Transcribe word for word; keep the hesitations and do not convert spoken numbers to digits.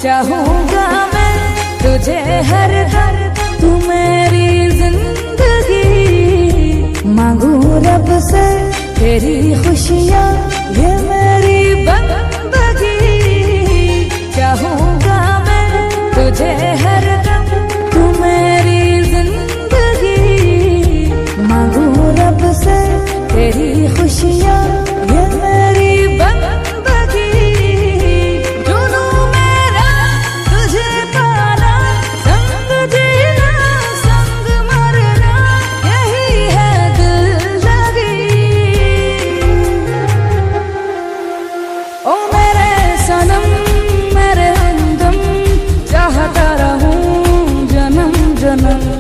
चाहूंगा मैं तुझे हर दम, तू मेरी जिंदगी। मांगू रब से तेरी खुशियाँ, ये मेरी बंदगी। चाहूंगा मैं तुझे हर दम, तू मेरी जिंदगी। मांगू रब से तेरी खुशियाँ,